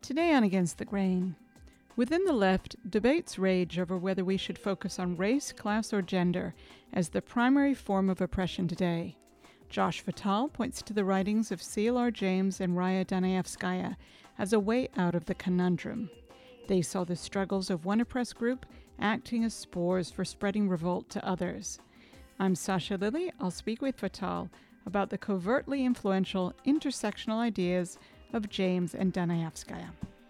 Today on Against the Grain, within the left, debates rage over whether we should focus on race, class, or gender as the primary form of oppression today. Josh Fatal points to the writings of C.L.R. James and Raya Danayevskaya as a way out of the conundrum. They saw the struggles of one oppressed group acting as spores for spreading revolt to others. I'm Sasha Lilly. I'll speak with Fatal about the covertly influential intersectional ideas of James and Danayevskaya.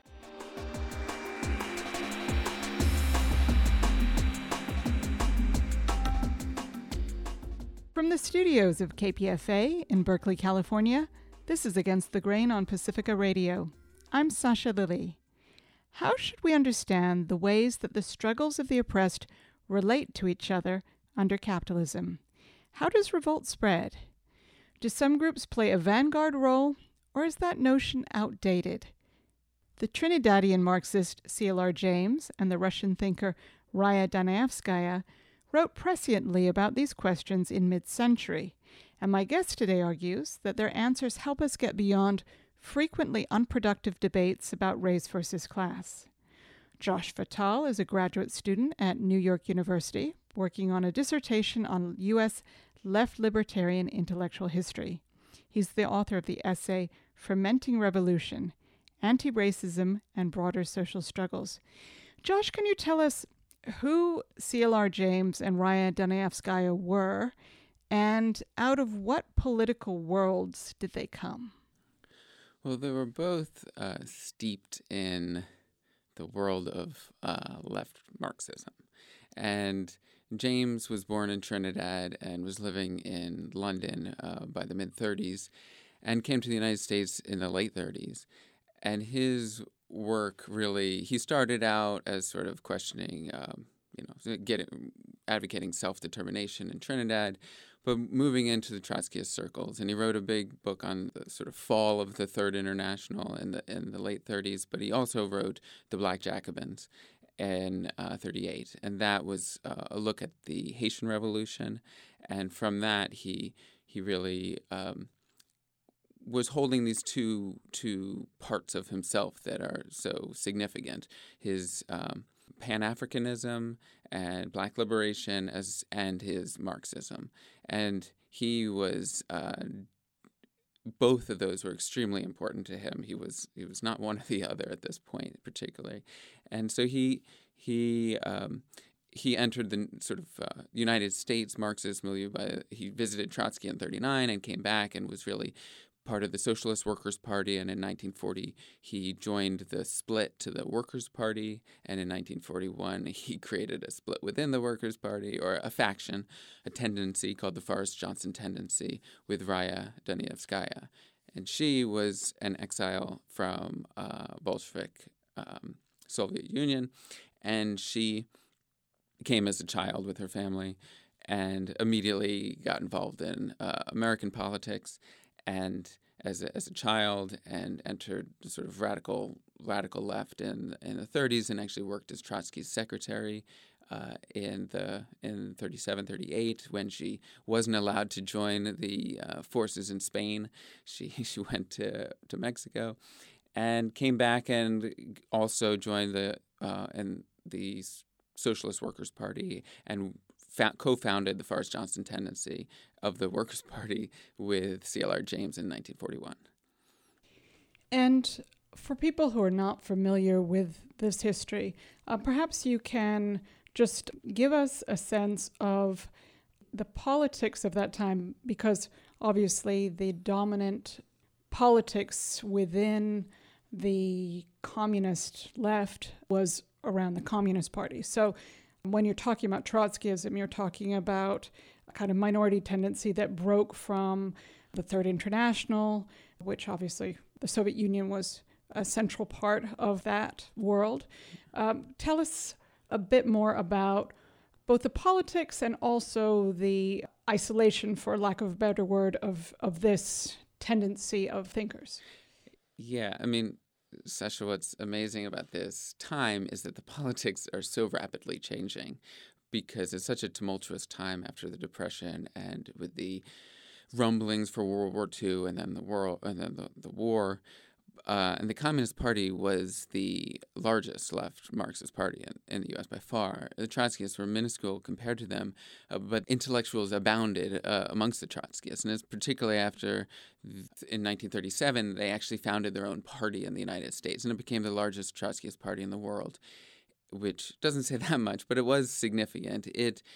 From the studios of KPFA in Berkeley, California, this is Against the Grain on Pacifica Radio. I'm Sasha Lilly. How should we understand the ways that the struggles of the oppressed relate to each other under capitalism? How does revolt spread? Do some groups play a vanguard role, or is that notion outdated? The Trinidadian Marxist C.L.R. James and the Russian thinker Raya Danayevskaya wrote presciently about these questions in mid-century, and my guest today argues that their answers help us get beyond frequently unproductive debates about race versus class. Josh Fatal is a graduate student at New York University, working on a dissertation on U.S. left libertarian intellectual history. He's the author of the essay Fermenting Revolution, Anti-Racism and Broader Social Struggles. Josh, can you tell us who C.L.R. James and Raya Danayevskaya were, and out of what political worlds did they come? Well, they were both steeped in the world of left Marxism. And James was born in Trinidad and was living in London by the mid-30s and came to the United States in the late 30s. And his work really, he started out as sort of questioning, advocating self-determination in Trinidad, but moving into the Trotskyist circles. And he wrote a big book on the sort of fall of the Third International in the late 30s, but he also wrote The Black Jacobins in 38. And that was a look at the Haitian Revolution. And from that, he really was holding these two parts of himself that are so significant: his Pan-Africanism and Black liberation and his Marxism. And he was both of those were extremely important to him. He was not one or the other at this point, particularly, and so he entered the sort of United States Marxist milieu. He visited Trotsky in 39 and came back and was really part of the Socialist Workers' Party, and in 1940 he joined the split to the Workers' Party, and in 1941 he created a split within the Workers' Party, or a faction, a tendency called the Forrest Johnson Tendency, with Raya Danayevskaya. And she was an exile from Bolshevik Soviet Union, and she came as a child with her family and immediately got involved in American politics, and as a child, and entered the sort of radical left in the 30s, and actually worked as Trotsky's secretary in 37, 38, when she wasn't allowed to join the forces in Spain. She went to Mexico, and came back and also joined the Socialist Workers' Party, and co-founded the Forrest Johnson Tendency of the Workers' Party with C.L.R. James in 1941. And for people who are not familiar with this history, perhaps you can just give us a sense of the politics of that time, because obviously the dominant politics within the communist left was around the Communist Party. So when you're talking about Trotskyism, you're talking about a kind of minority tendency that broke from the Third International, which obviously the Soviet Union was a central part of that world. Tell us a bit more about both the politics and also the isolation, for lack of a better word, of this tendency of thinkers. Yeah, I mean, Sasha, what's amazing about this time is that the politics are so rapidly changing, because it's such a tumultuous time after the Depression, and with the rumblings for World War II and then the war. and the Communist Party was the largest left Marxist party in the U.S. by far. The Trotskyists were minuscule compared to them, but intellectuals abounded amongst the Trotskyists. And it's particularly after, in 1937, they actually founded their own party in the United States, and it became the largest Trotskyist party in the world, which doesn't say that much, but it was significant.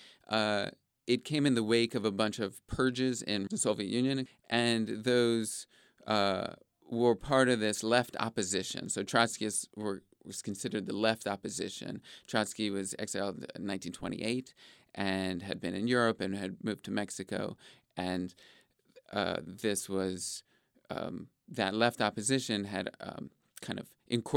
It came in the wake of a bunch of purges in the Soviet Union, and those were part of this left opposition. So Trotskyists was considered the left opposition. Trotsky was exiled in 1928 and had been in Europe and had moved to Mexico, and this was that left opposition had kind of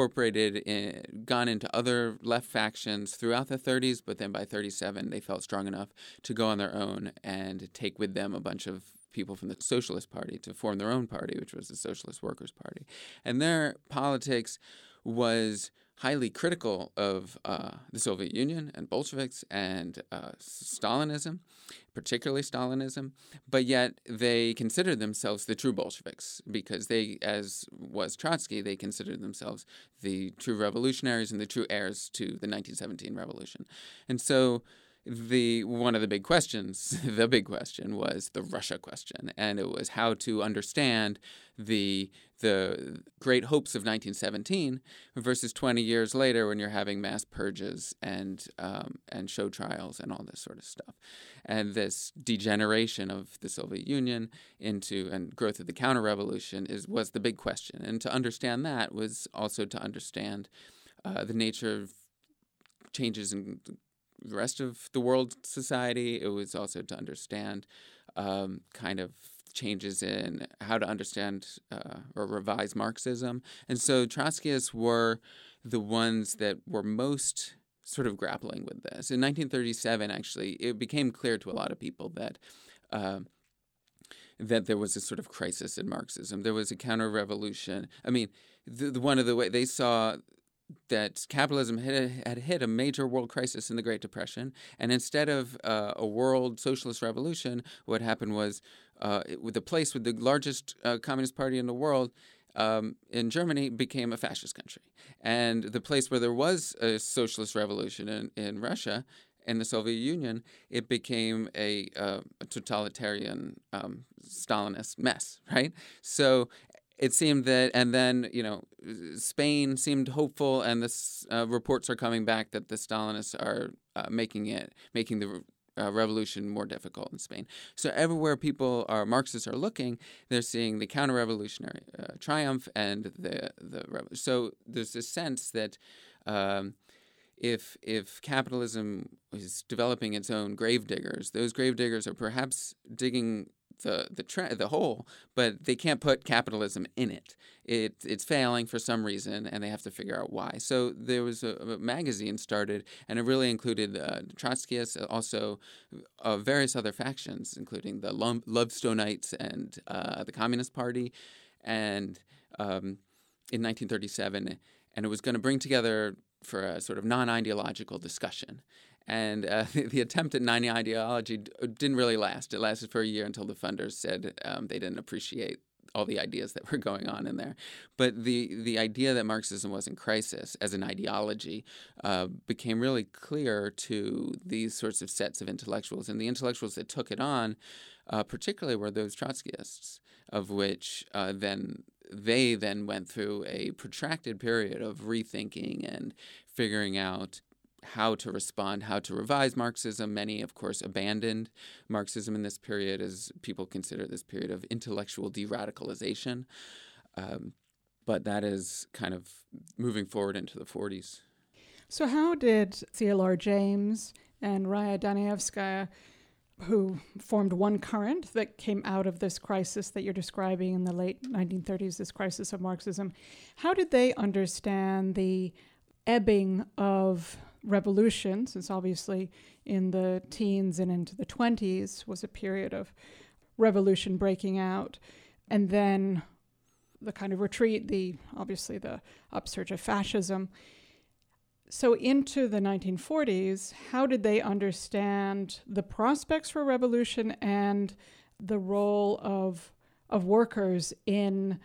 gone into other left factions throughout the 30s, but then by 37 they felt strong enough to go on their own and take with them a bunch of people from the Socialist Party to form their own party, which was the Socialist Workers' Party. And their politics was highly critical of the Soviet Union and Bolsheviks and Stalinism, particularly Stalinism, but yet they considered themselves the true Bolsheviks because they, as was Trotsky, they considered themselves the true revolutionaries and the true heirs to the 1917 revolution. And so one of the big questions, the big question was the Russia question, and it was how to understand the great hopes of 1917 versus 20 years later when you're having mass purges and show trials and all this sort of stuff, and this degeneration of the Soviet Union and growth of the counter-revolution was the big question. And to understand that was also to understand the nature of changes in the rest of the world society. It was also to understand kind of changes in how to understand or revise Marxism. And so Trotskyists were the ones that were most sort of grappling with this. In 1937, actually, it became clear to a lot of people that there was a sort of crisis in Marxism. There was a counter-revolution. I mean, one of the way they saw that capitalism had hit a major world crisis in the Great Depression, and instead of a world socialist revolution, what happened was the place with the largest communist party in the world in Germany became a fascist country, and the place where there was a socialist revolution in Russia, in the Soviet Union, it became a totalitarian Stalinist mess, right? So it seemed that, and then, Spain seemed hopeful, and reports are coming back that the Stalinists are making the revolution more difficult in Spain. So everywhere Marxists are looking, they're seeing the counter-revolutionary triumph and the revolution. So there's this sense that if capitalism is developing its own gravediggers, those gravediggers are perhaps digging the hole, but they can't put capitalism in it. It's failing for some reason, and they have to figure out why. So there was a magazine started, and it really included Trotskyists, also various other factions, including the Lovestonites and the Communist Party, and in 1937, and it was going to bring together for a sort of non-ideological discussion. And the attempt at non-ideology didn't really last. It lasted for a year until the funders said they didn't appreciate all the ideas that were going on in there. But the idea that Marxism was in crisis as an ideology became really clear to these sorts of sets of intellectuals. And the intellectuals that took it on particularly were those Trotskyists, of which they then went through a protracted period of rethinking and figuring out how to respond, how to revise Marxism. Many, of course, abandoned Marxism in this period, as people consider this period of intellectual de-radicalization. But that is kind of moving forward into the 40s. So how did CLR James and Raya Danievskaya, who formed one current that came out of this crisis that you're describing in the late 1930s, this crisis of Marxism, how did they understand the ebbing of revolution, since obviously in the teens and into the 20s was a period of revolution breaking out, and then the kind of retreat, obviously the upsurge of fascism. So into the 1940s, how did they understand the prospects for revolution and the role of workers in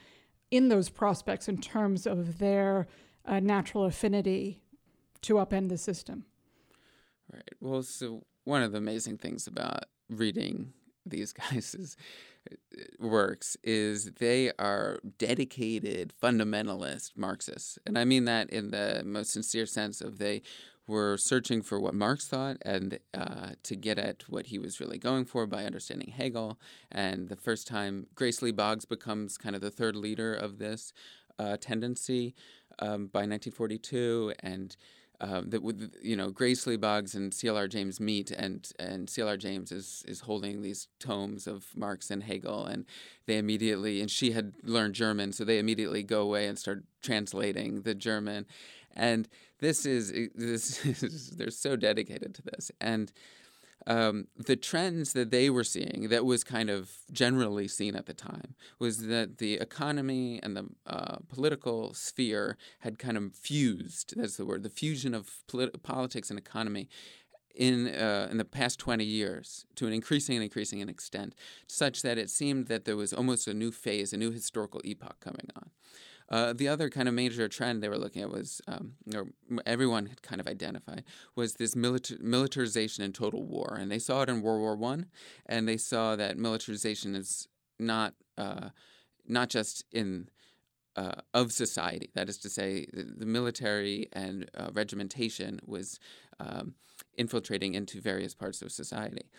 in those prospects in terms of their natural affinity to upend the system. Right. Well, so one of the amazing things about reading these guys' works is they are dedicated fundamentalist Marxists. And I mean that in the most sincere sense of they were searching for what Marx thought and to get at what he was really going for by understanding Hegel. And the first time Grace Lee Boggs becomes kind of the third leader of this tendency by 1942, and Grace Lee Boggs and C.L.R. James meet, and C.L.R. James is holding these tomes of Marx and Hegel, and they immediately, and she had learned German, so they immediately go away and start translating the German, and they're so dedicated to this, and the trends that they were seeing, that was kind of generally seen at the time, was that the economy and the political sphere had kind of fused. That's the word. The fusion of politics and economy in the past 20 years to an increasing in extent, such that it seemed that there was almost a new phase, a new historical epoch coming on. The other kind of major trend they were looking at was, or everyone had kind of identified, was this militarization and total war. And they saw it in World War I, and they saw that militarization is not just in of society. That is to say, the military and regimentation was infiltrating into various parts of society.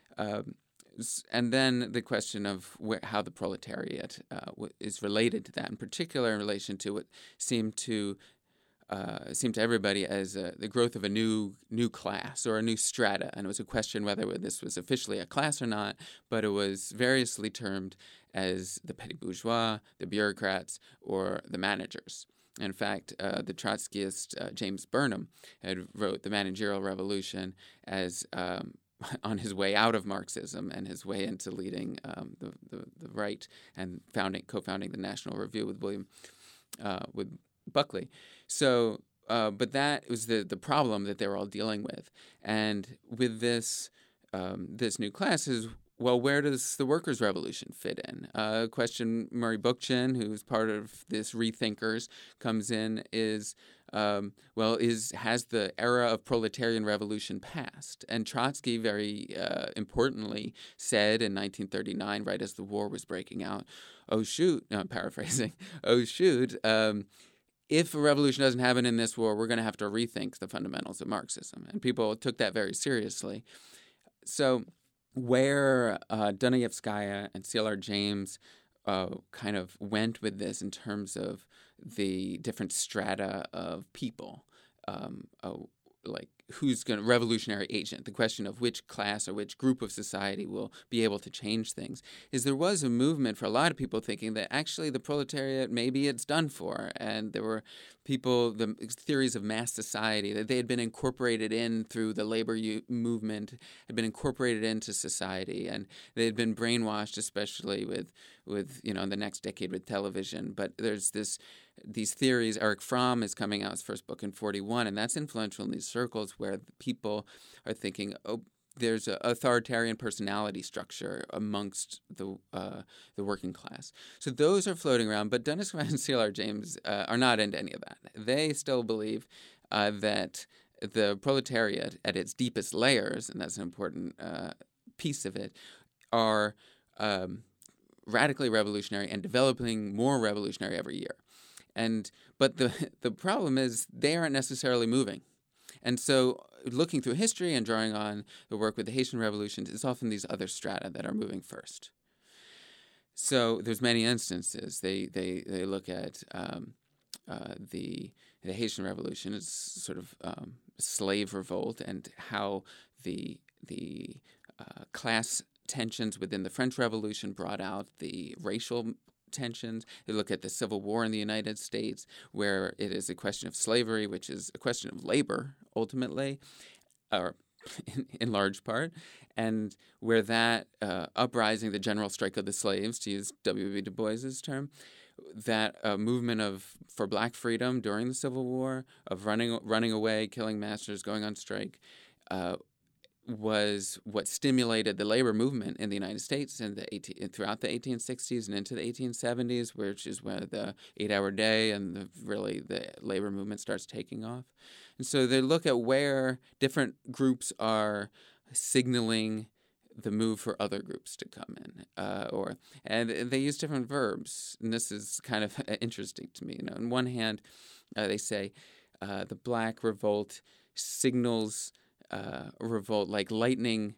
And then the question of how the proletariat is related to that, in particular in relation to what seemed to everybody as the growth of a new class or a new strata. And it was a question whether this was officially a class or not, but it was variously termed as the petty bourgeois, the bureaucrats, or the managers. In fact, the Trotskyist James Burnham had wrote The Managerial Revolution as on his way out of Marxism and his way into leading the right and co-founding the National Review with Buckley. So, but that was the problem that they were all dealing with, and with this new class is, well, where does the workers' revolution fit in? A question Murray Bookchin, who's part of this Rethinkers, comes in is, has the era of proletarian revolution passed? And Trotsky very importantly said in 1939, right as the war was breaking out, oh shoot, no, I'm paraphrasing, oh shoot, if a revolution doesn't happen in this war, we're going to have to rethink the fundamentals of Marxism. And people took that very seriously. So where Dunayevskaya and C.L.R. James kind of went with this in terms of the different strata of people, like who's going to revolutionary agent, the question of which class or which group of society will be able to change things, is there was a movement for a lot of people thinking that actually the proletariat, maybe it's done for. And there were people, the theories of mass society, that they had been incorporated in through the labor movement, had been incorporated into society, and they had been brainwashed, especially with in the next decade with television. But there's these theories. Eric Fromm is coming out his first book in 1941, and that's influential in these circles where people are thinking, oh, there's an authoritarian personality structure amongst the working class. So those are floating around, but Dunayevskaya and C.L.R. James are not into any of that. They still believe that the proletariat at its deepest layers, and that's an important piece of it, are radically revolutionary and developing more revolutionary every year. But the problem is they aren't necessarily moving. And so looking through history and drawing on the work with the Haitian revolutions, it's often these other strata that are moving first. So there's many instances. They look at the Haitian revolution as sort of slave revolt, and how the class tensions within the French Revolution brought out the racial tensions. They look at the Civil War in the United States, where it is a question of slavery, which is a question of labor, ultimately, or in large part, and where that uprising, the general strike of the slaves, to use W.B. Du Bois's term, that movement for black freedom during the Civil War, of running away, killing masters, going on strike, was what stimulated the labor movement in the United States throughout the 1860s and into the 1870s, which is where the 8-hour day and the labor movement starts taking off. And so they look at where different groups are signaling the move for other groups to come in, and they use different verbs. And this is kind of interesting to me. On one hand, they say the Black revolt signals revolt like lightning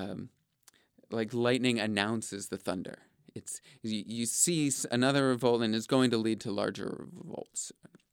announces the thunder. It's you see another revolt and it's going to lead to larger revolts.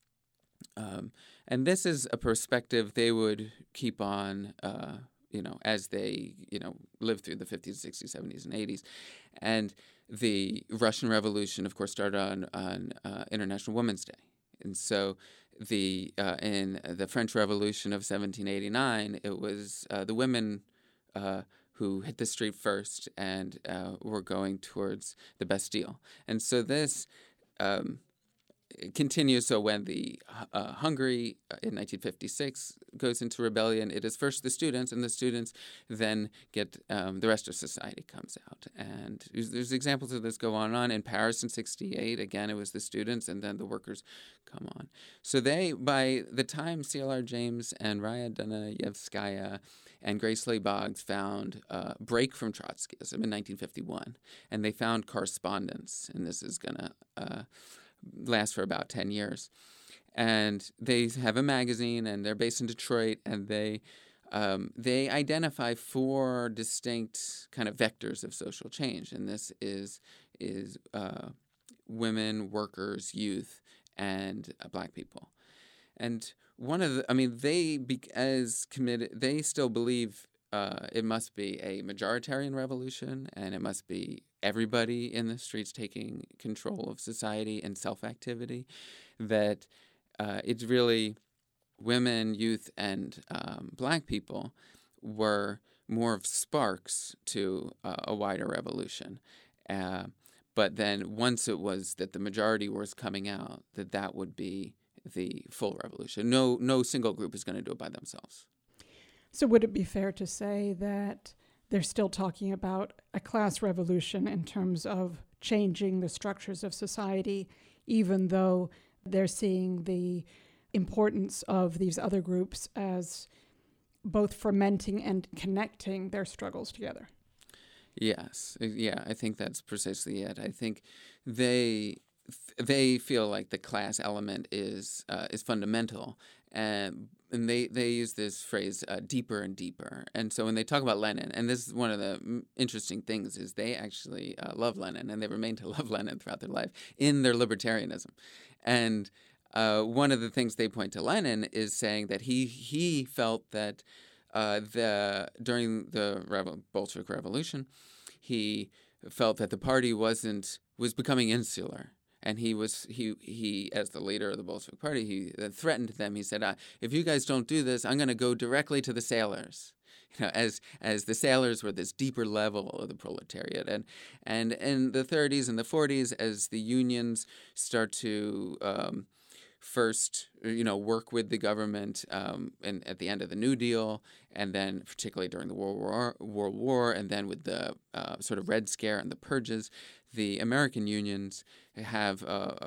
And this is a perspective they would keep on, as they, lived through the 50s, 60s, 70s, and 80s. And the Russian Revolution, of course, started on International Women's Day. And so in the French Revolution of 1789, it was the women who hit the street first and were going towards the Bastille. And so this continues. So when the Hungary in 1956 goes into rebellion, it is first the students, and the students then get the rest of society comes out. And there's examples of this go on and on. In Paris in 1968, again, it was the students, and then the workers come on. So by the time C.L.R. James and Raya Dunayevskaya and Grace Lee Boggs found a break from Trotskyism in 1951, and they found correspondence, and this is going to last for about 10 years. And they have a magazine, and they're based in Detroit, and they identify 4 distinct kind of vectors of social change. And this is women, workers, youth, and Black people. And they still believe it must be a majoritarian revolution, and it must be everybody in the streets taking control of society and self-activity, that it's really women, youth, and Black people were more of sparks to a wider revolution. But then once it was that the majority was coming out, that would be the full revolution. No single group is going to do it by themselves. So would it be fair to say that they're still talking about a class revolution in terms of changing the structures of society, even though they're seeing the importance of these other groups as both fermenting and connecting their struggles together? Yes. Yeah, I think that's precisely it. I think they feel like the class element is fundamental, and they use this phrase deeper and deeper. And so when they talk about Lenin, and this is one of the interesting things, is they actually love Lenin, and they remain to love Lenin throughout their life in their libertarianism. And one of the things they point to Lenin is saying that he felt that during the Bolshevik Revolution, he felt that the party was becoming insular. And he as the leader of the Bolshevik Party, he threatened them. He said, "If you guys don't do this, I'm going to go directly to the sailors." As the sailors were this deeper level of the proletariat, and in the 30s and the 40s, as the unions start to first, work with the government, and at the end of the New Deal, and then particularly during the World War, and then with the sort of Red Scare and the purges, the American unions have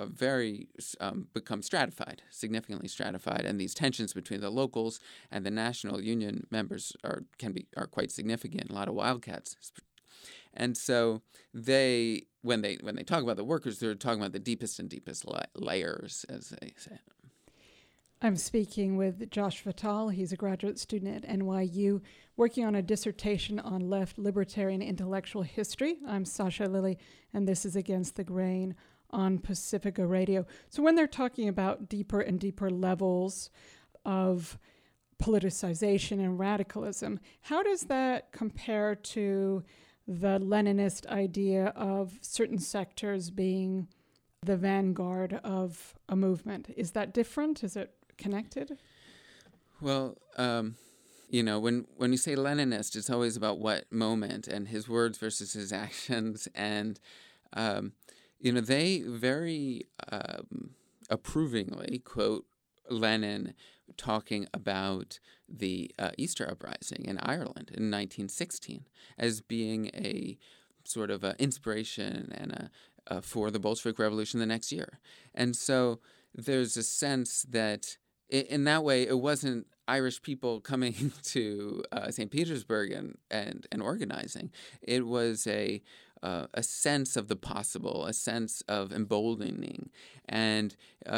become stratified, significantly stratified, and these tensions between the locals and the national union members are quite significant. A lot of wildcats. And so when they talk about the workers, they're talking about the deepest and deepest layers, as they say. I'm speaking with Josh Vitale. He's a graduate student at NYU, working on a dissertation on left libertarian intellectual history. I'm Sasha Lilly, and this is Against the Grain on Pacifica Radio. So when they're talking about deeper and deeper levels of politicization and radicalism, how does that compare to the Leninist idea of certain sectors being the vanguard of a movement? Is that different? Is it connected? Well, when you say Leninist, it's always about what moment and his words versus his actions. And, they very approvingly quote Lenin talking about the Easter Uprising in Ireland in 1916 as being a sort of inspiration and for the Bolshevik Revolution the next year. And so there's a sense that in that way it wasn't Irish people coming to St. Petersburg and organizing. It was a sense of the possible, a sense of emboldening, and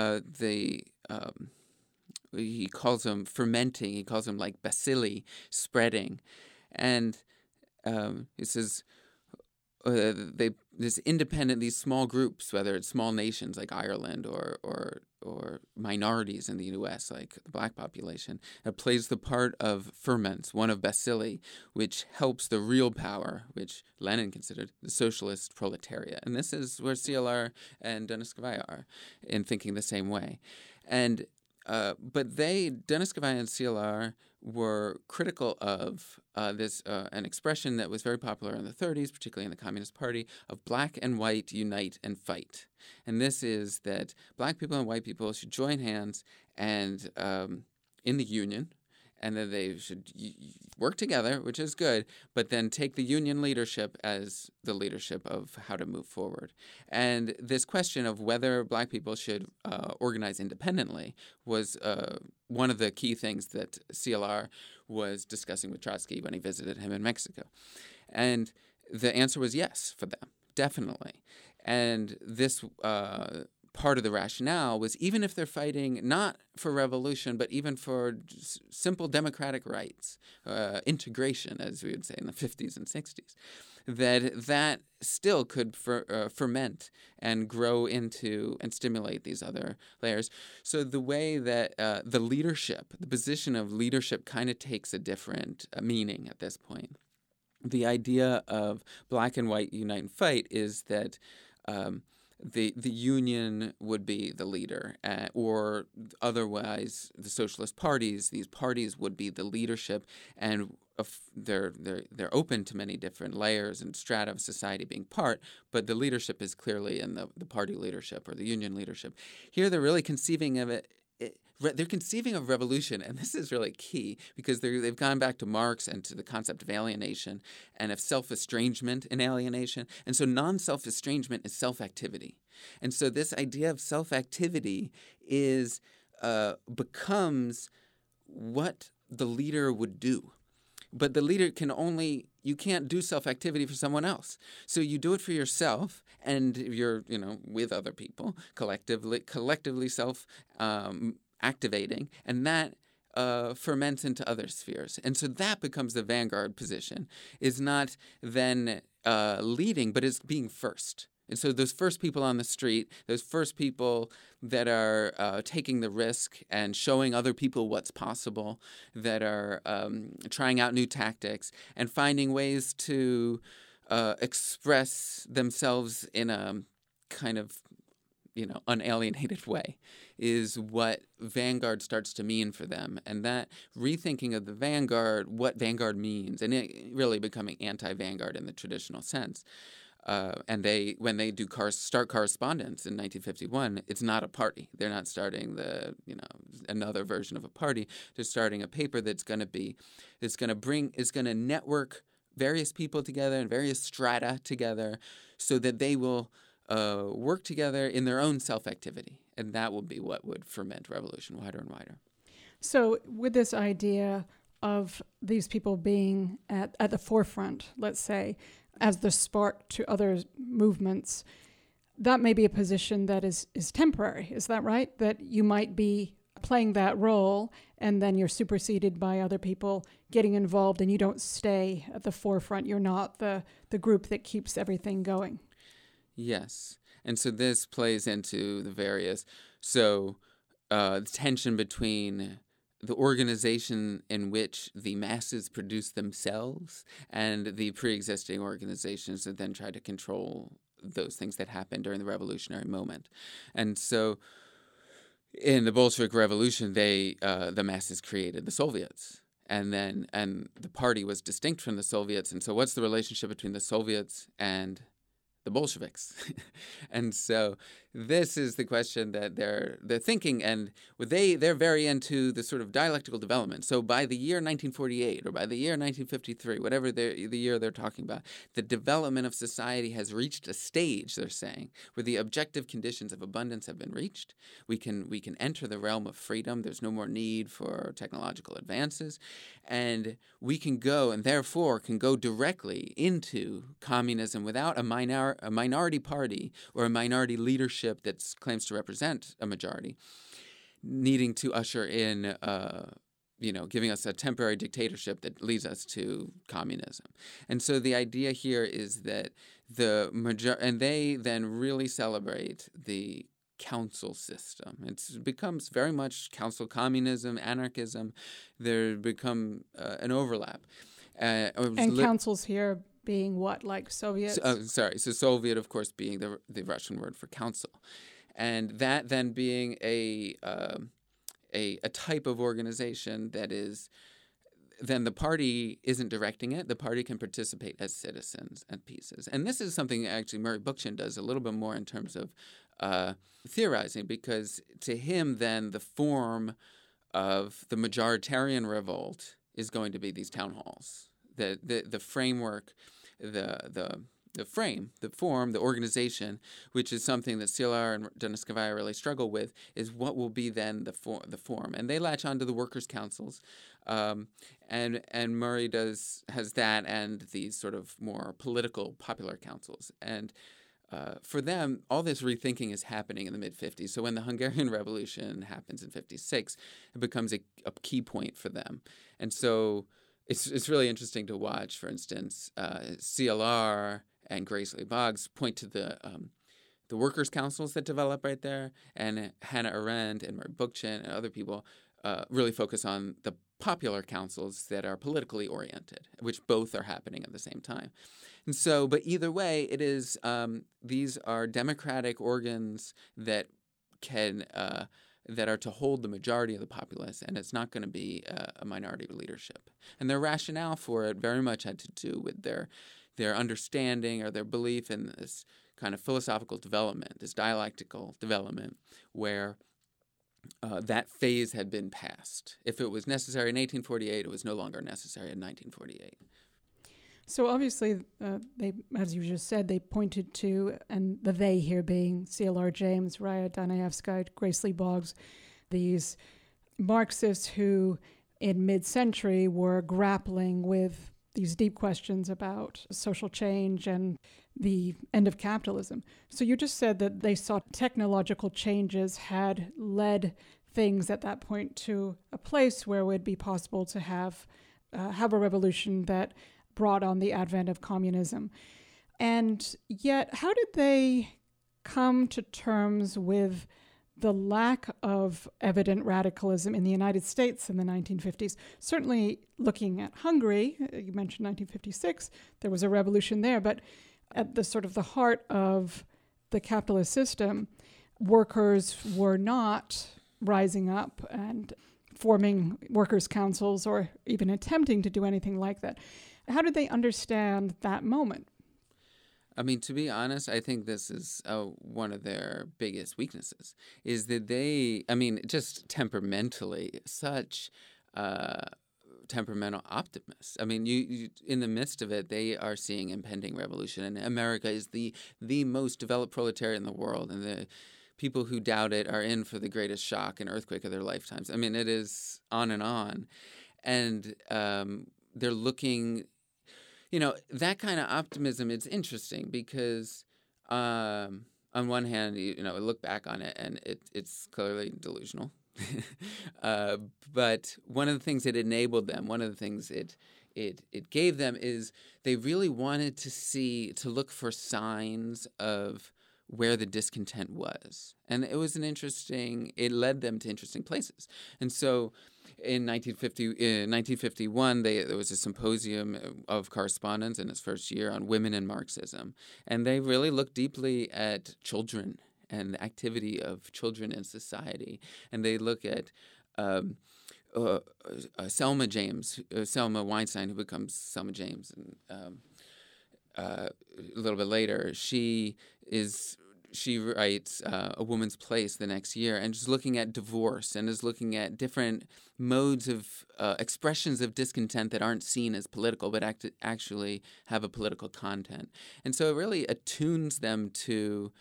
he calls them fermenting. He calls them like bacilli spreading, and he says these small groups, whether it's small nations like Ireland or minorities in the U.S. like the black population, plays the part of ferments, one of bacilli, which helps the real power, which Lenin considered the socialist proletariat. And this is where CLR and Donskevaya are in thinking the same way. And but Donskevaya and CLR were critical of an expression that was very popular in the 30s, particularly in the Communist Party, of black and white unite and fight. And this is that black people and white people should join hands and in the union, and that they should work together, which is good, but then take the union leadership as the leadership of how to move forward. And this question of whether black people should organize independently was one of the key things that CLR was discussing with Trotsky when he visited him in Mexico. And the answer was yes for them, definitely. And this part of the rationale was even if they're fighting not for revolution, but even for simple democratic rights, integration, as we would say in the 50s and 60s, that still could ferment and grow into and stimulate these other layers. So the way that the leadership, the position of leadership kind of takes a different meaning at this point. The idea of black and white unite and fight is that the union would be the leader, or otherwise the socialist parties. These parties would be the leadership, and they're open to many different layers and strata of society being part. But the leadership is clearly in the party leadership or the union leadership. Here, they're really conceiving of it. They're conceiving of revolution, and this is really key because they've gone back to Marx and to the concept of alienation and of self-estrangement in alienation. And so non-self-estrangement is self-activity. And so this idea of self-activity becomes what the leader would do. But the leader you can't do self-activity for someone else. So you do it for yourself, and you're, with other people, collectively activating, and that ferments into other spheres. And so that becomes the vanguard position, is not then leading, but is being first. And so those first people on the street, those first people that are taking the risk and showing other people what's possible, that are trying out new tactics and finding ways to express themselves in a kind of unalienated way, is what vanguard starts to mean for them. And that rethinking of the vanguard, what vanguard means, and it really becoming anti-vanguard in the traditional sense. And when they do start Correspondence in 1951, it's not a party. They're not starting another version of a party. They're starting a paper that's going to network various people together and various strata together, so that they will work together in their own self-activity. And that will be what would ferment revolution wider and wider. So with this idea of these people being at the forefront, let's say, as the spark to other movements, that may be a position that is temporary. Is that right? That you might be playing that role and then you're superseded by other people getting involved and you don't stay at the forefront. You're not the group that keeps everything going. Yes. And so this plays into the various, tension between the organization in which the masses produce themselves and the pre-existing organizations that then try to control those things that happen during the revolutionary moment. And so in the Bolshevik Revolution, the masses created the Soviets. And the party was distinct from the Soviets. And so what's the relationship between the Soviets and the Bolsheviks. And so this is the question that they're thinking, and they're very into the sort of dialectical development. So by the year 1948 or by the year 1953, whatever the year they're talking about, the development of society has reached a stage, they're saying, where the objective conditions of abundance have been reached. We can enter the realm of freedom. There's no more need for technological advances, and we can go, and therefore can go directly into communism without a minority party or a minority leadership that claims to represent a majority needing to usher in, giving us a temporary dictatorship that leads us to communism. And so the idea here is that and they then really celebrate the council system. It becomes very much council communism, anarchism. There become an overlap. And councils here being what, like Soviets? So Soviet, of course, being the Russian word for council. And that then being a type of organization that is, then the party isn't directing it. The party can participate as citizens and pieces. And this is something actually Murray Bookchin does a little bit more in terms of theorizing, because to him then the form of the majoritarian revolt is going to be these town halls. The framework, the form, the organization, which is something that CLR and Deniskevaya really struggle with, is what will be then the form. And they latch onto the workers' councils, and Murray has that and these sort of more political popular councils. And for them, all this rethinking is happening in the mid-50s. So when the Hungarian Revolution happens in 56, it becomes a key point for them. And so it's really interesting to watch, for instance, CLR and Grace Lee Boggs point to the workers' councils that develop right there, and Hannah Arendt and Murray Bookchin and other people really focus on the popular councils that are politically oriented, which both are happening at the same time. And so, but either way, it is these are democratic organs that can that are to hold the majority of the populace, and it's not going to be a minority leadership. And their rationale for it very much had to do with their understanding or their belief in this kind of philosophical development, this dialectical development, where that phase had been passed. If it was necessary in 1848, it was no longer necessary in 1948. So obviously, they, as you just said, they pointed to, and the they here being CLR James, Raya Danayevskaya, Grace Lee Boggs, these Marxists who in mid-century were grappling with these deep questions about social change and the end of capitalism. So you just said that they saw technological changes had led things at that point to a place where it would be possible to have a revolution that brought on the advent of communism. And yet, how did they come to terms with the lack of evident radicalism in the United States in the 1950s? Certainly looking at Hungary, you mentioned 1956, there was a revolution there, but at the sort of the heart of the capitalist system, workers were not rising up and forming workers' councils or even attempting to do anything like that. How did they understand that moment? I mean, to be honest, I think this is one of their biggest weaknesses, is that just temperamentally, such temperamental optimists. I mean, you in the midst of it, they are seeing impending revolution, and America is the most developed proletariat in the world, and the people who doubt it are in for the greatest shock and earthquake of their lifetimes. I mean, it is on, and they're looking. That kind of optimism is interesting because, on one hand, look back on it and it's clearly delusional. But one of the things it enabled them, one of the things it gave them is they really wanted to look for signs of where the discontent was. And it led them to interesting places. And so in 1951, there was a symposium of correspondence in its first year on women and Marxism. And they really looked deeply at children and the activity of children in society. And they look at Selma Weinstein, who becomes Selma James, and a little bit later, she writes A Woman's Place the next year, and is looking at divorce and is looking at different modes of expressions of discontent that aren't seen as political but actually have a political content. And so it really attunes them to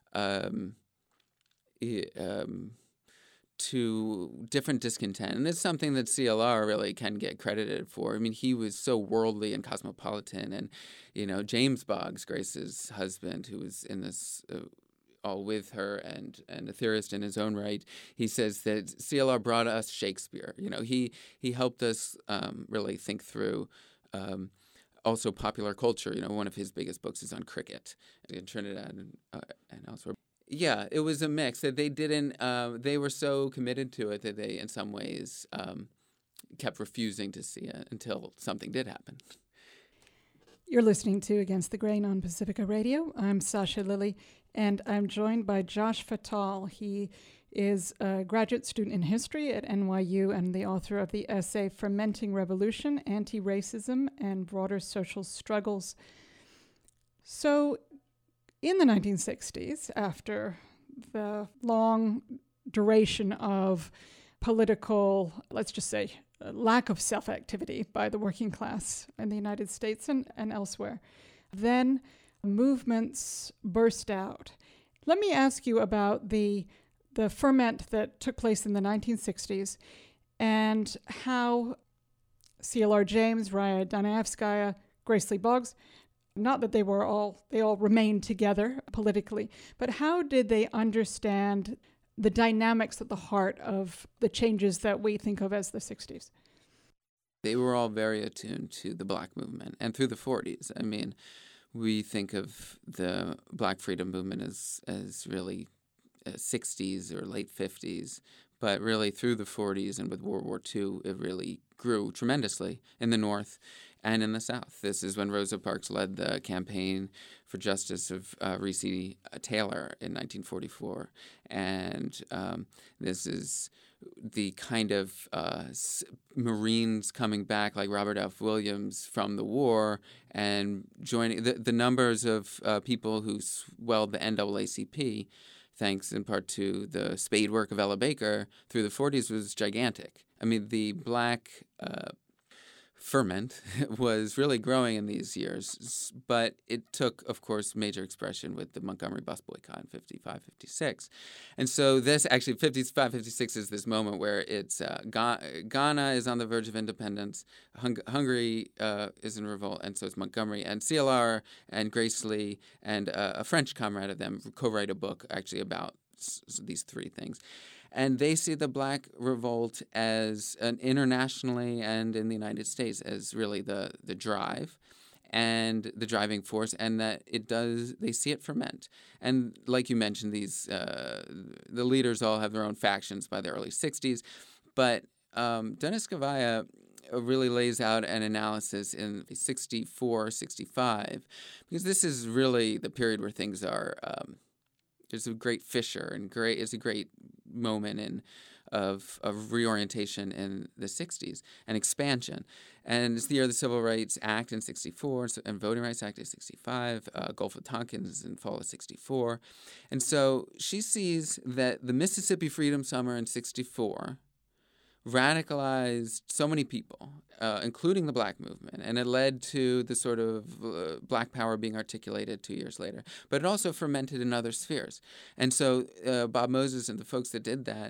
different discontent. And it's something that CLR really can get credited for. I mean, he was so worldly and cosmopolitan. And, James Boggs, Grace's husband, who was in this all with her and a theorist in his own right, he says that CLR brought us Shakespeare. He helped us really think through also popular culture. One of his biggest books is on cricket in Trinidad and elsewhere. Yeah, it was a mix that they didn't. They were so committed to it that they, in some ways, kept refusing to see it until something did happen. You're listening to Against the Grain on Pacifica Radio. I'm Sasha Lilly, and I'm joined by Josh Fatal. He is a graduate student in history at NYU and the author of the essay Fermenting Revolution, Anti-Racism and Broader Social Struggles. So, in the 1960s, after the long duration of political, let's just say, lack of self-activity by the working class in the United States and elsewhere, then movements burst out. Let me ask you about the ferment that took place in the 1960s and how CLR James, Raya Dunayevskaya, Grace Lee Boggs, not that they all remained together politically, but how did they understand the dynamics at the heart of the changes that we think of as the 60s? They were all very attuned to the Black movement. And through the 40s, I mean, we think of the Black freedom movement as really 60s or late 50s. But really through the 40s and with World War II, it really grew tremendously in the North and in the South. This is when Rosa Parks led the campaign for justice of Recy Taylor in 1944. And this is the kind of Marines coming back like Robert F. Williams from the war and joining the numbers of people who swelled the NAACP, thanks in part to the spade work of Ella Baker through the 40s, was gigantic. I mean, the Black ferment was really growing in these years, but it took, of course, major expression with the Montgomery bus boycott in 55, 56. And so this actually, 55, 56 is this moment where it's Ghana is on the verge of independence, Hungary is in revolt, and so it's Montgomery. And CLR and Grace Lee and a French comrade of them co-write a book actually about these three things. And they see the Black revolt as internationally and in the United States as really the drive and the driving force, and that they see it ferment. And like you mentioned, the leaders all have their own factions by the early 60s. But Dunayevskaya really lays out an analysis in 64, 65, because this is really the period where things are there's a great fissure and it's a great moment of reorientation in the 60s and expansion. And it's the year of the Civil Rights Act in 64 and Voting Rights Act in 65, Gulf of Tonkin in fall of 64. And so she sees that the Mississippi Freedom Summer in 64 radicalized so many people, including the Black movement, and it led to the sort of Black power being articulated 2 years later. But it also fermented in other spheres. And so Bob Moses and the folks that did that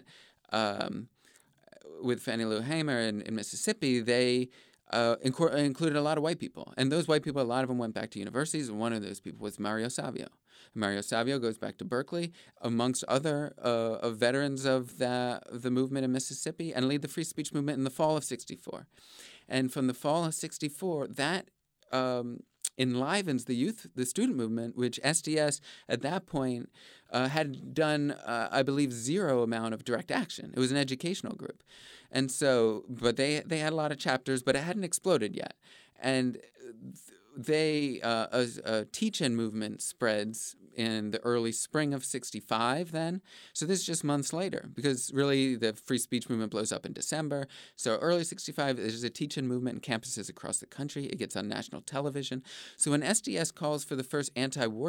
with Fannie Lou Hamer in Mississippi, they included a lot of white people. And those white people, a lot of them went back to universities, and one of those people was Mario Savio. Mario Savio goes back to Berkeley, amongst other veterans of the movement in Mississippi, and lead the free speech movement in the fall of 64. And from the fall of 64, that enlivens the student movement, which SDS at that point had done, I believe, zero amount of direct action. It was an educational group. And so, but they had a lot of chapters, but it hadn't exploded yet. And a teach-in movement spreads in the early spring of 65 then. So this is just months later, because really the free speech movement blows up in December. So early 65, there's a teach-in movement in campuses across the country. It gets on national television. So when SDS calls for the first anti-war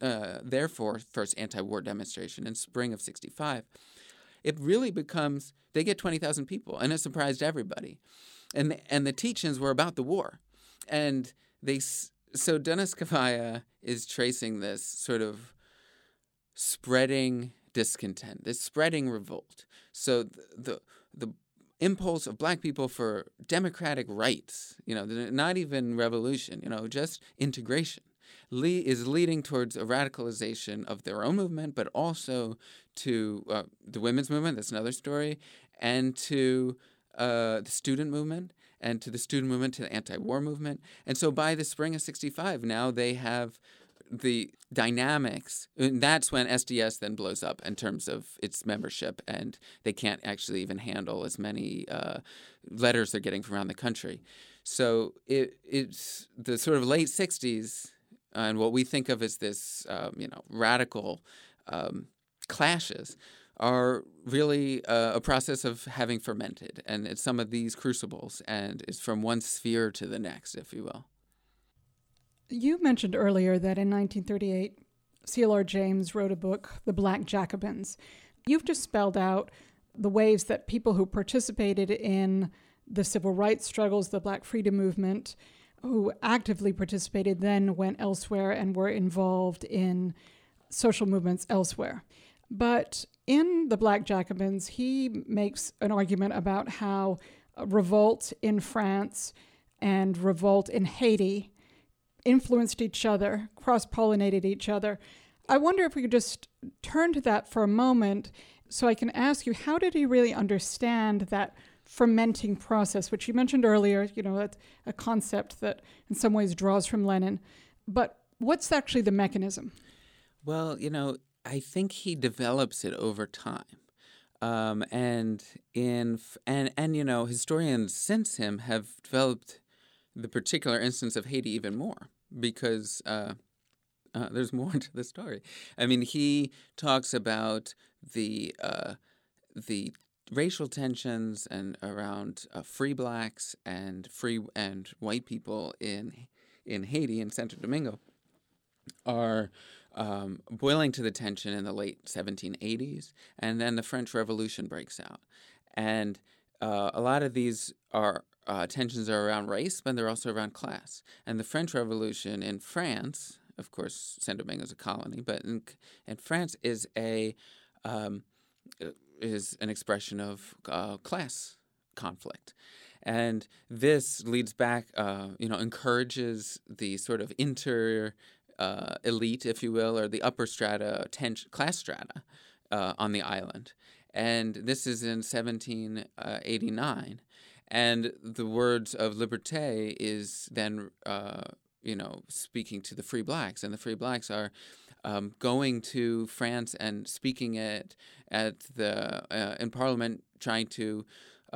demonstration in spring of 65, it really becomes, they get 20,000 people, and it surprised everybody. And the teach-ins were about the war. And so Donetskaya is tracing this sort of spreading discontent, this spreading revolt. So the impulse of black people for democratic rights, not even revolution, just integration, is leading towards a radicalization of their own movement, but also to the women's movement, that's another story, and to the student movement, and to the student movement, to the anti-war movement. And so by the spring of 65, now they have the dynamics. And that's when SDS then blows up in terms of its membership, and they can't actually even handle as many letters they're getting from around the country. So it's the sort of late 60s, and what we think of as this, radical clashes are really a process of having fermented. And it's some of these crucibles, and it's from one sphere to the next, if you will. You mentioned earlier that in 1938, C.L.R. James wrote a book, The Black Jacobins. You've just spelled out the ways that people who participated in the civil rights struggles, the Black freedom movement, who actively participated, then went elsewhere and were involved in social movements elsewhere. But in The Black Jacobins, he makes an argument about how revolt in France and revolt in Haiti influenced each other, cross-pollinated each other. I wonder if we could just turn to that for a moment so I can ask you, how did he really understand that fermenting process, which you mentioned earlier, that's a concept that in some ways draws from Lenin. But what's actually the mechanism? Well, I think he develops it over time. And historians since him have developed the particular instance of Haiti even more, because there's more to the story. I mean, he talks about the racial tensions and around free blacks and white people in Haiti and Santo Domingo are boiling to the tension in the late 1780s, and then the French Revolution breaks out. And a lot of these tensions are around race, but they're also around class. And the French Revolution in France, of course, Santo Domingo is a colony, but in France is an expression of class conflict. And this leads back, encourages the sort of elite, if you will, or the upper strata, class strata on the island. And this is in 1789. And the words of Liberté is then, speaking to the free blacks. And the free blacks are going to France and speaking it in Parliament, trying to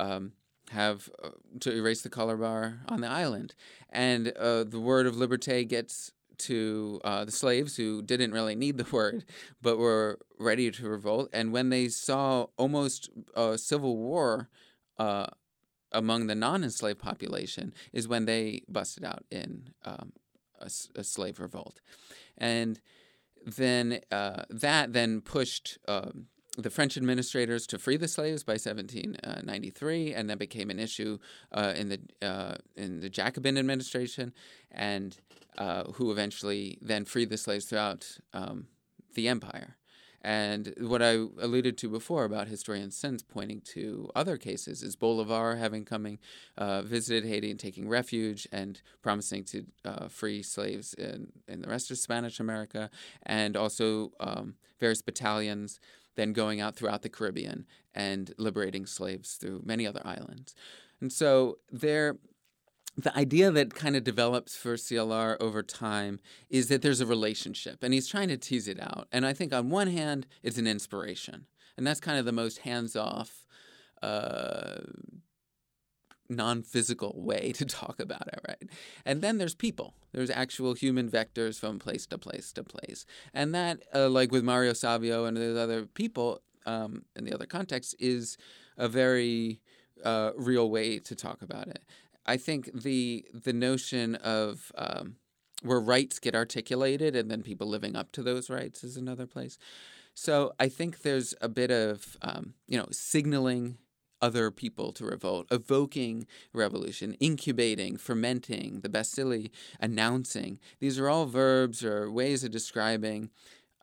to erase the color bar on the island. And the word of Liberté gets to the slaves, who didn't really need the word, but were ready to revolt. And when they saw almost a civil war among the non-enslaved population, is when they busted out in a slave revolt. And then that pushed the French administrators to free the slaves by 1793, and that became an issue in the Jacobin administration, and who eventually then freed the slaves throughout the empire. And what I alluded to before about historians since pointing to other cases is Bolivar visited Haiti and taking refuge and promising to free slaves in the rest of Spanish America, and also various battalions then going out throughout the Caribbean and liberating slaves through many other islands. And so the idea that kind of develops for CLR over time is that there's a relationship, and he's trying to tease it out. And I think on one hand, it's an inspiration, and that's kind of the most hands-off non-physical way to talk about it, right? And then there's people. There's actual human vectors from place to place to place. And that, like with Mario Savio and the other people in the other context, is a very real way to talk about it. I think the notion of where rights get articulated and then people living up to those rights is another place. So I think there's a bit of, signaling other people to revolt, evoking revolution, incubating, fermenting, the bacilli, announcing. These are all verbs or ways of describing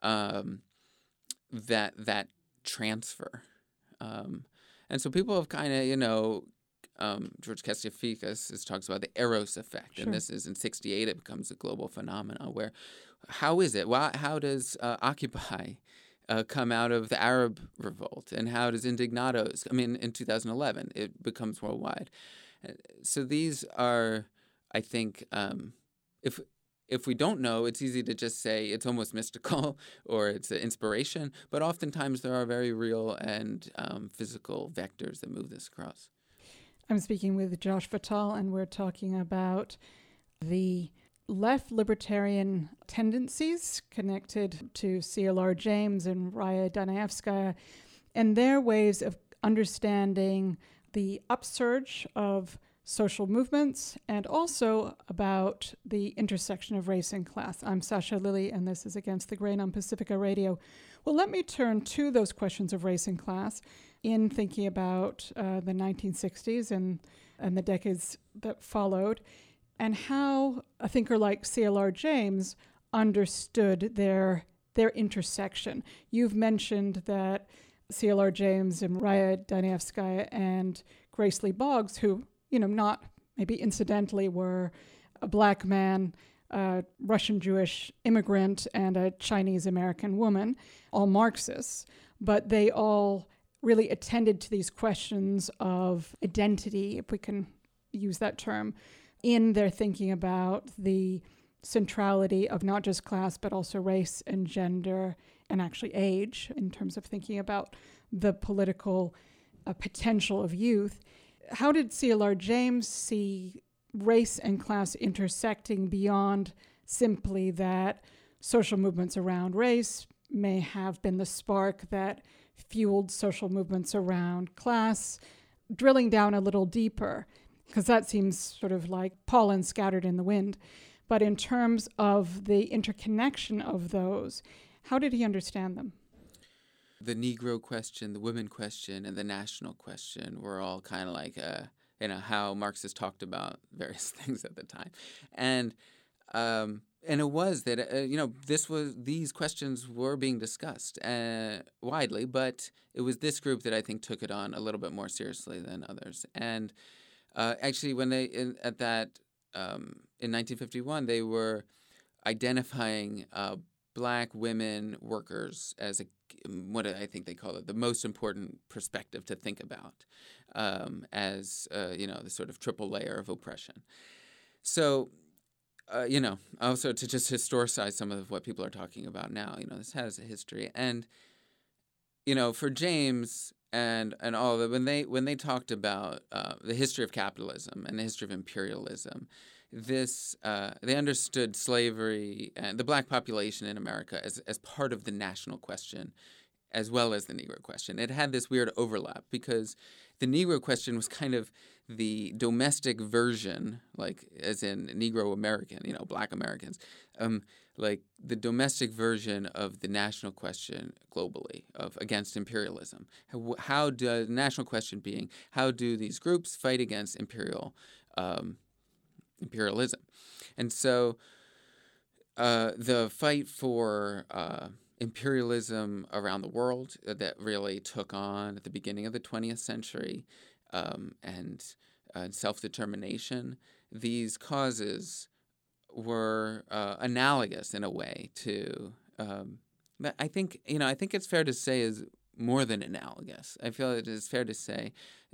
that transfer. And so people have kind of, George Castiaficus talks about the Eros effect, Sure. And this is in 1968 it becomes a global phenomenon where, how is it? How does Occupy come out of the Arab revolt, and how does Indignados? I mean, in 2011, it becomes worldwide. So these are, I think, if we don't know, it's easy to just say it's almost mystical or it's an inspiration. But oftentimes there are very real and physical vectors that move this across. I'm speaking with Josh Fatal, and we're talking about the left libertarian tendencies connected to CLR James and Raya Danaevskaya and their ways of understanding the upsurge of social movements and also about the intersection of race and class. I'm Sasha Lilley, and this is Against the Grain on Pacifica Radio. Well, let me turn to those questions of race and class in thinking about the 1960s and the decades that followed, and how a thinker like CLR James understood their intersection. You've mentioned that CLR James and Raya Danaevskaya and Grace Lee Boggs, who, not maybe incidentally were a black man, a Russian Jewish immigrant, and a Chinese American woman, all Marxists, but they all really attended to these questions of identity, if we can use that term, in their thinking about the centrality of not just class, but also race and gender and actually age in terms of thinking about the political potential of youth. How did CLR James see race and class intersecting beyond simply that social movements around race may have been the spark that fueled social movements around class, drilling down a little deeper, because that seems sort of like pollen scattered in the wind. But in terms of the interconnection of those, how did he understand them? The Negro question, the women question, and the national question were all kind of like, how Marxists talked about various things at the time. And it was that, these questions were being discussed widely, but it was this group that I think took it on a little bit more seriously than others. And actually, when in 1951, they were identifying black women workers as what I think they call it, the most important perspective to think about as the sort of triple layer of oppression. So, also to just historicize some of what people are talking about now, this has a history. And, for James and all of it, when they talked about the history of capitalism and the history of imperialism, they understood slavery and the black population in America as part of the national question as well as the Negro question. It had this weird overlap because the Negro question was kind of the domestic version, like as in Negro American, black Americans, like the domestic version of the national question globally against imperialism. How do the national question being, how do these groups fight against imperialism? And so the fight for imperialism around the world that really took on at the beginning of the 20th century and self-determination, these causes were analogous in a way to I think it's fair to say is more than analogous. I feel it is fair to say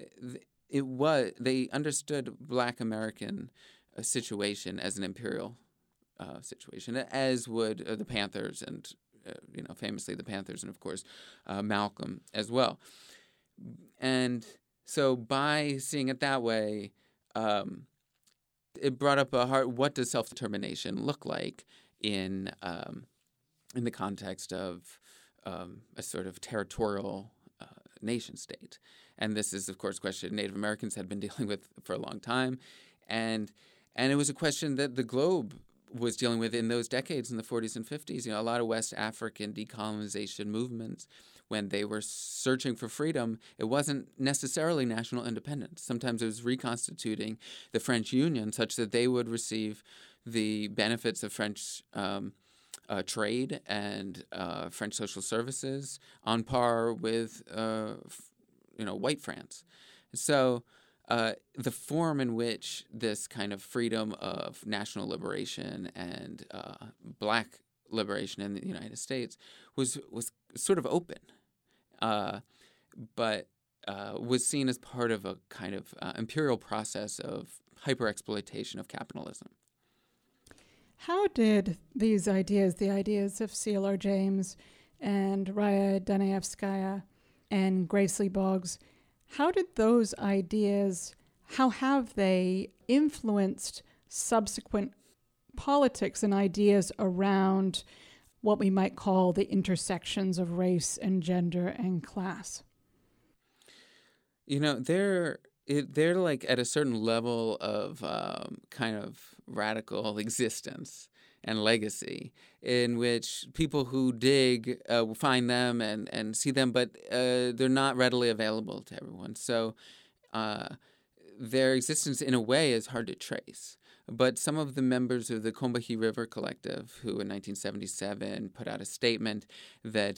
they understood Black American situation as an imperial situation, as would the Panthers and famously the Panthers and of course Malcolm as well. And so by seeing it that way, it brought up what does self-determination look like in the context of a sort of territorial nation state. And this is, of course, a question Native Americans had been dealing with for a long time. And it was a question that the globe was dealing with in those decades, in the 40s and 50s. A lot of West African decolonization movements, when they were searching for freedom, it wasn't necessarily national independence. Sometimes it was reconstituting the French Union such that they would receive the benefits of French trade and French social services on par with white France. So the form in which this kind of freedom of national liberation and black liberation in the United States was sort of open, but was seen as part of a kind of imperial process of hyper-exploitation of capitalism. How did these ideas, the ideas of C.L.R. James and Raya Dunayevskaya and Grace Lee Boggs, how did those ideas, how have they influenced subsequent politics and ideas around what we might call the intersections of race and gender and class? They're like at a certain level of kind of radical existence and legacy in which people who dig find them and see them, but they're not readily available to everyone. So their existence in a way is hard to trace. But some of the members of the Combahee River Collective, who in 1977 put out a statement that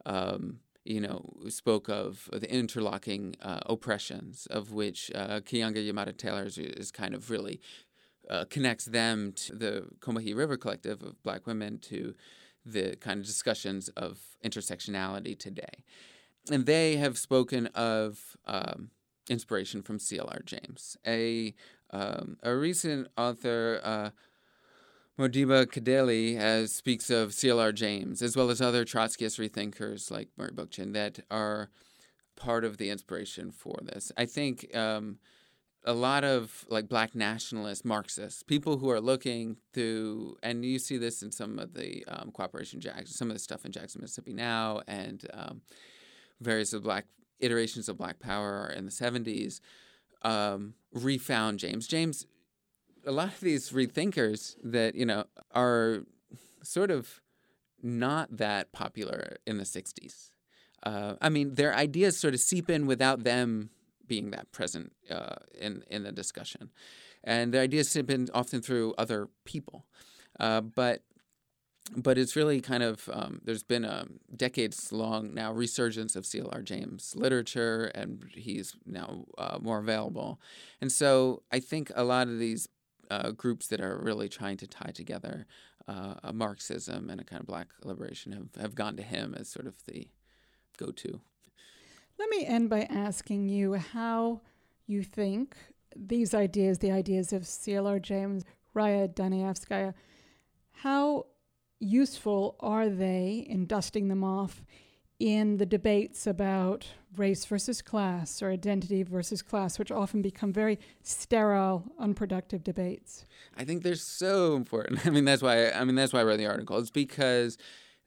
spoke of the interlocking oppressions, of which Keeanga-Yamahtta Taylor is kind of really connects them to the Combahee River Collective of Black women to the kind of discussions of intersectionality today. And they have spoken of inspiration from C.L.R. James. A recent author, Modiba Kadeli, speaks of C.L.R. James, as well as other Trotskyist rethinkers like Murray Bookchin that are part of the inspiration for this. I think a lot of like Black nationalist Marxists, people who are looking through, and you see this in some of the Cooperation Jackson, some of the stuff in Jackson, Mississippi Now, and various of Black iterations of Black Power in the 70s, refound James. James, a lot of these rethinkers that, are sort of not that popular in the 60s. Their ideas sort of seep in without them being that present in the discussion. And their ideas seep in often through other people. But it's really kind of, there's been a decades-long now resurgence of C.L.R. James literature, and he's now more available. And so I think a lot of these groups that are really trying to tie together a Marxism and a kind of Black liberation have gone to him as sort of the go-to. Let me end by asking you how you think these ideas, the ideas of C.L.R. James, Raya Dunayevskaya, how useful are they in dusting them off in the debates about race versus class or identity versus class, which often become very sterile, unproductive debates? I think they're so important. That's why I wrote the article. It's because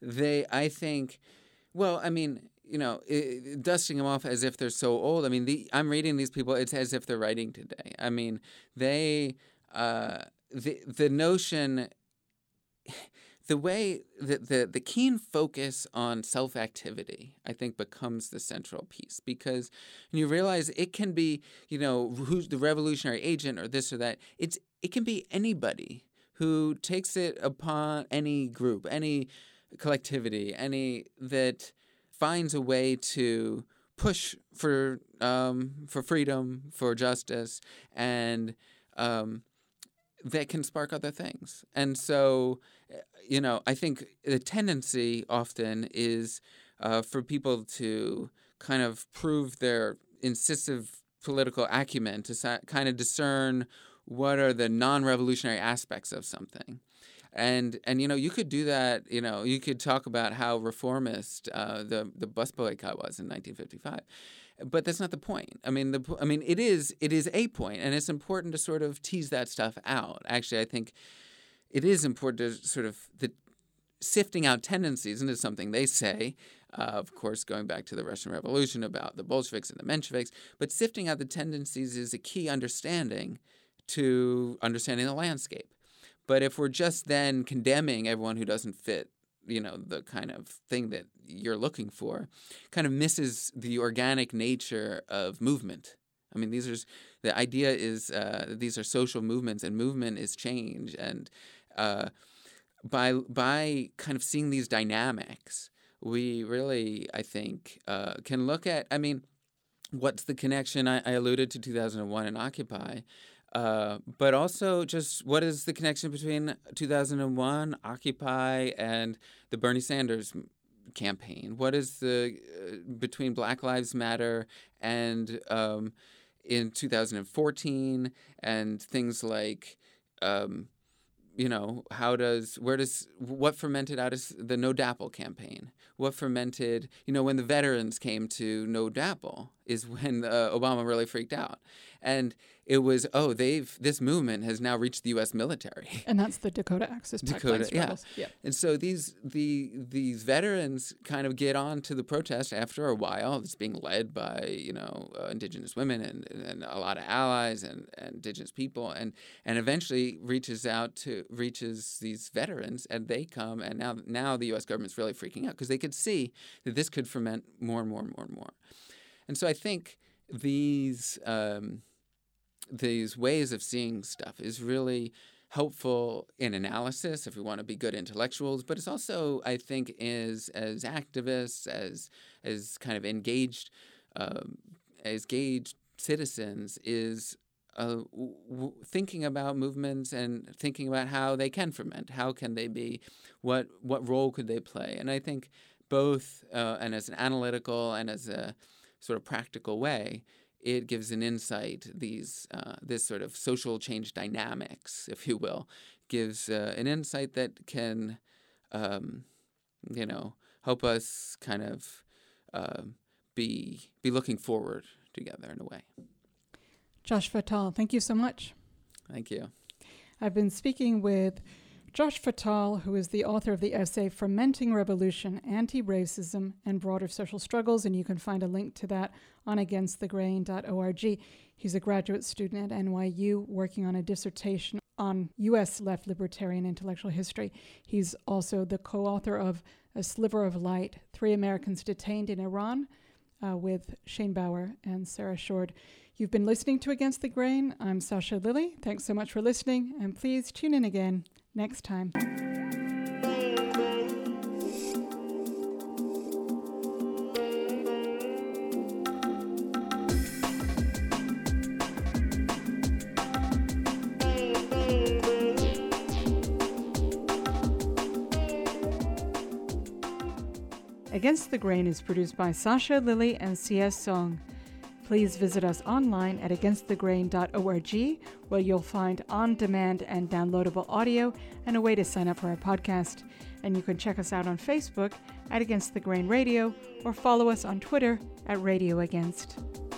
dusting them off as if they're so old. I'm reading these people. It's as if they're writing today. The notion, the way that the keen focus on self-activity, I think, becomes the central piece, because when you realize it can be, who's the revolutionary agent or this or that. It can be anybody who takes it upon any group, any collectivity, any that finds a way to push for freedom, for justice, and that can spark other things. And so, I think the tendency often is for people to kind of prove their incisive political acumen, to kind of discern what are the non-revolutionary aspects of something. And you could do that. You could talk about how reformist the bus boycott was in 1955. But that's not the point. It is a point, and it's important to sort of tease that stuff out. Actually, I think it is important to sort of sifting out tendencies into something they say, of course, going back to the Russian Revolution about the Bolsheviks and the Mensheviks. But sifting out the tendencies is a key understanding to understanding the landscape. But if we're just then condemning everyone who doesn't fit the kind of thing that you're looking for, kind of misses the organic nature of movement. The idea is these are social movements, and movement is change. And by kind of seeing these dynamics, we really, I think, can look at, what's the connection? I alluded to 2001 and Occupy. But also just what is the connection between 2001, Occupy, and the Bernie Sanders campaign? What is the between Black Lives Matter and in 2014 and things like what fermented out of the No DAPL campaign? What fermented, when the veterans came to No DAPL is when Obama really freaked out. And it was, this movement has now reached the U.S. military. And that's the Dakota Access Pipeline struggles. Yeah. And so these veterans kind of get on to the protest after a while. It's being led by, indigenous women and a lot of allies and indigenous people, and eventually reaches these veterans, and they come, and now the U.S. government's really freaking out because they could see that this could ferment more and more and more and more. And so I think these ways of seeing stuff is really helpful in analysis if we want to be good intellectuals, but it's also, I think, as activists, as kind of engaged citizens, is thinking about movements and thinking about how they can ferment, how can they be, what role could they play. And I think both, and as an analytical and as a sort of practical way, it gives an insight. This sort of social change dynamics, if you will, gives an insight that can, help us kind of be looking forward together in a way. Josh Fatal, thank you so much. Thank you. I've been speaking with Josh Fatal, who is the author of the essay Fermenting Revolution, Anti-Racism and Broader Social Struggles, and you can find a link to that on againstthegrain.org. He's a graduate student at NYU working on a dissertation on U.S. left libertarian intellectual history. He's also the co-author of A Sliver of Light, 3 Americans Detained in Iran, with Shane Bauer and Sarah Shord. You've been listening to Against the Grain. I'm Sasha Lilly. Thanks so much for listening, and please tune in again next time. Against the Grain is produced by Sasha Lilly and C.S. Song. Please visit us online at againstthegrain.org, where you'll find on-demand and downloadable audio and a way to sign up for our podcast. And you can check us out on Facebook at Against the Grain Radio, or follow us on Twitter at Radio Against.